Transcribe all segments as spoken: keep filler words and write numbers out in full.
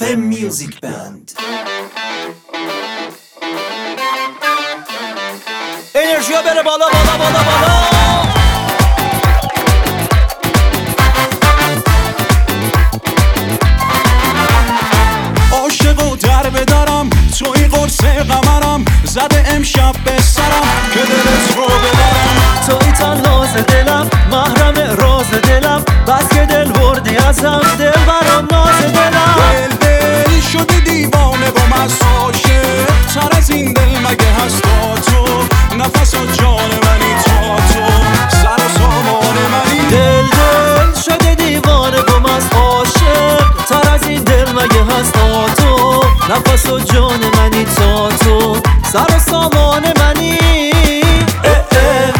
Fem Music Band. انرژی ها بره بالا بالا بالا بالا. عاشق و در بدارم تو این قرص قمرم زده امشب به سرم که دلت رو ببرم. توی تناز دلم محرم راز دلم بس که دل بردی ازم دل برام ناز دلم. دل دل شدی دیوانه با مست عاشق تر از این دل مگه هست تا تو نفس و جان منی تا تو سر و سامان منی. دل دل شده دیوانه با مست عاشق تر از این دل مگه هست تا تو نفس و جان منی تا تو سر و سامان منی. اه اه.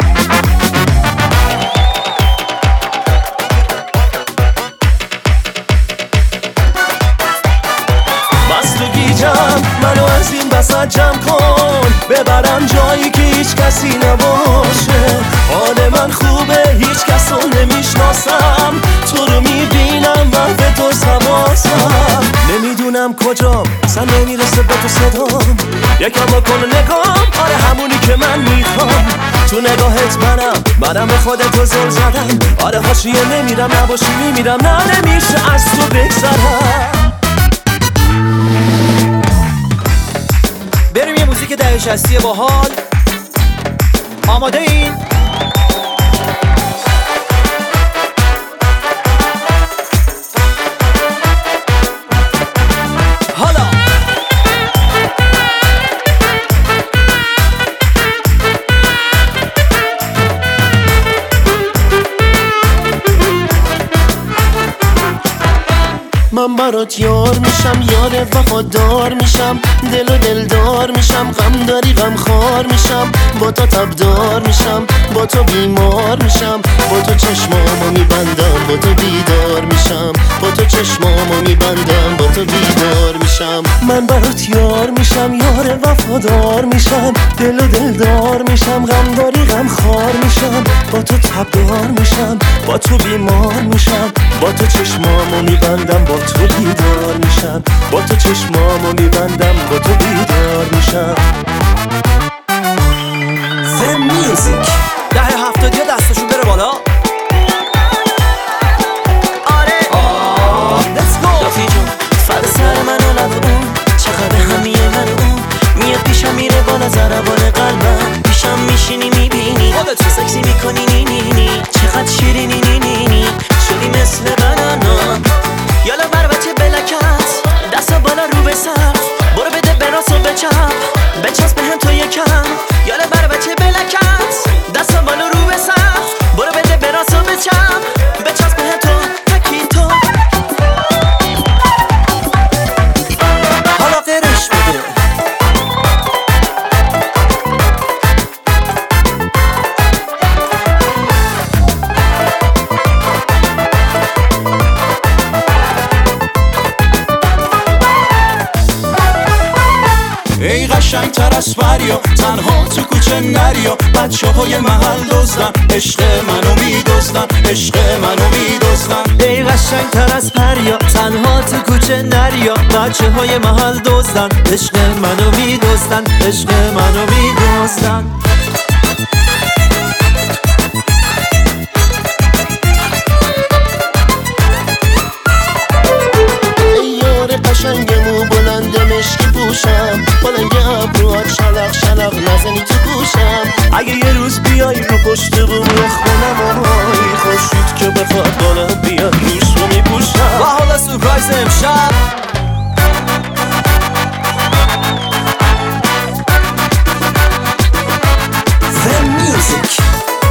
بس تو گیجم منو از این بسط جمع کن ببرم جایی که هیچ کسی نباشه. حال من خوبه هیچ کس رو نمیشناسم تو رو میبینم من به تو سواسم. نمیدونم کجام اصلا نمیرسه به تو صدام یکم بکن نگام آره همونی که من میخوام. تو نگاهت منم منم به خودت زل زدم آره حاشیه نمیرم نباشی میمیرم نه نمیشه از تو بگذرم. بریم یه موزیک دهه شصتی باحال. آماده این؟ حالا من برات یار میشم یار وفادار میشم دل و دلدار میشم غم داری غم خار میشم با تو تبدار میشم با تو بیمار میشم با تو چشمامو میبندم با تو بیدار میشم با تو چشمامو میبندم با تو بیدار میشم. من برات یار میشم یار وفادار میشم دل و دلدار میشم غم داری غم خار میشم با تو تبدار میشم با تو بیمار میشم با تو چشمامو میبندم با تو بیدار میشم با تو چشمامو میبندم با تو بیدار میشم. فم میوزیک دهه هفتادی ها دستشون بره بالا. آره آه let's go. رفی جون فر سر من و لب اون چقدر همیه من اون میاد پیشم میره بالا ضربان قلبم پیشم میشینی میبینی خودت سکسی میکنی نی نی نی چقدر شیرینی نی نی نی شدی مثل بنانا. یالا بر بچه بلکت دستا بالا رو به سقف برو بده به راست و به چپ بچسب بهم تو یکم. یالا بر بچه بلکت دستا بالا رو به سقف برو بده به راست و به چپ بچسب بهم تو تکی تو. حالا قرش بده ای قشنگ تر از فریا تنها تو کوچه نریا بچه های محل دزدن عشق منو میدزدن عشق منو میدزدن. ای قشنگ تر از پریا تنها تو کوچه نریا بچه های محل دزدن عشق منو میدزدن عشق منو میدزدن. ای یار قشنگ مو بلند مشکی پوشم بلنگ ابروات شلق شلق نزنی تو گوشم. اگه یه روز بیای رو پشت بوم خونم آی خوشید که بخواد بالا بیاد روش رو میپوشم. و حالا سورپرایز امشب The Music.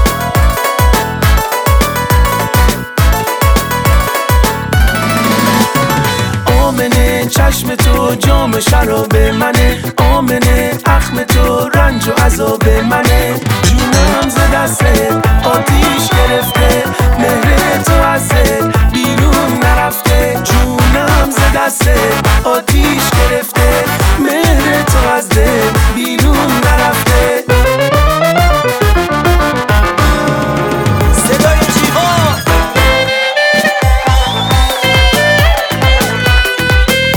آمنه چشم تو جام شراب منه آمنه اخم تو رنج و عذاب منه جونم ز دستت آتیش گرفته مهر تو ازت بیرون نرفته جونم ز دستت آتیش گرفته مهر تو از دل بیرون نرفته. صدای جیغا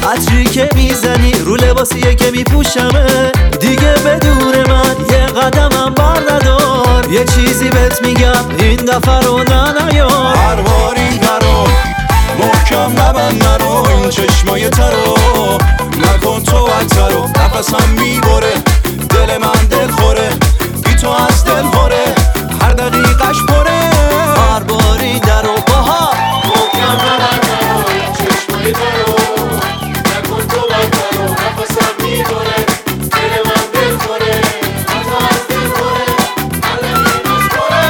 عطری که میزنی رو لباسیه که میپوشمه، دیگه بدون من یه قدمم بر ندار. یه چیزی بهت میگم این دفعه رو نه نیار. هر بار این درو محکم نبند نرو، این چشمای ترو نکن تو عطر رو. نفسم میبره دل من دل خوره، بی تو از دل خوره هر دقیقش پره. هر بار این درو باها محکم نبند نرو، این چشمای ترو نکن تو عطر رو. نفسم میبره دل من دل خوره، بی تو از دل خوره هر دقیقش پره.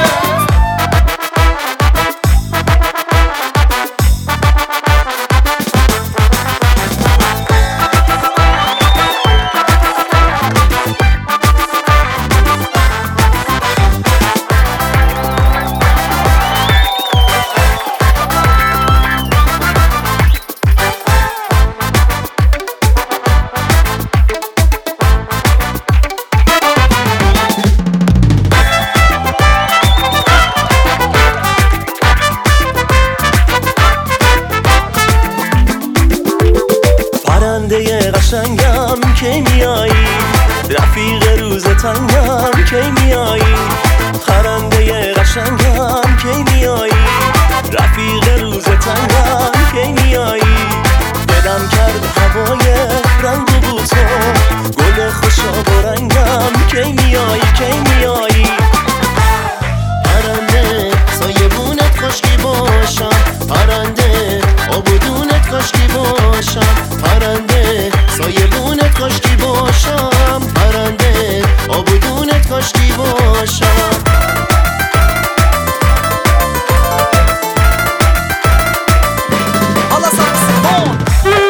پرنده قشنگم کی میایی، رفیق روز تنگم کی میایی. پرنده قشنگم کی میایی، رفیق روز تنگم کی میایی. دلم کرد هوای رنگ و بو تو، گل خوشاب و رنگم کی میایی کی میایی. پرنده سایبونت کاشکی باشم، پرنده آبودونت کاشکی باشم. پرنده سایبونت کاشکی باشم، پرنده آبودونت کاشکی باشم. حالا ساکسیفون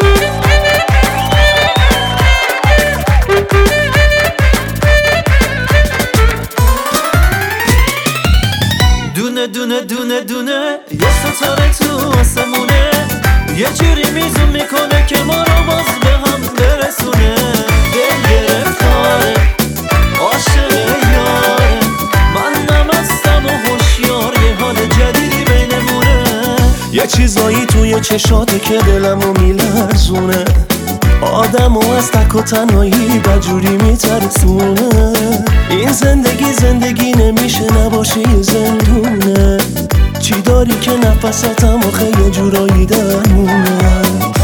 دونه دونه دونه دونه یه ستاره تو آسمونه، یه جوری میزون میکنه که ما رو باز به هم برسونه. دل گرفتاره عاشق یاره، من نمستم و هوشیار یه حال جدیدی بینمونه. یه چیزایی توی چشاته که دلمو میلرزونه، آدمو از تک و تنهایی بجوری میترسونه. این زندگی زندگی نمیشه نباشی زندونه، چی داری که نفساتم آخه یه جورایی درمونه.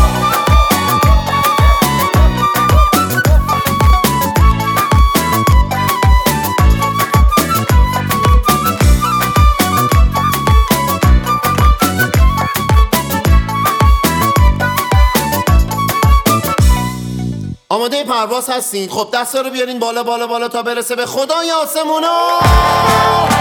آماده پرواز هستین؟ خب دستا رو بیارین بالا بالا بالا تا برسه به خدای آسمونا.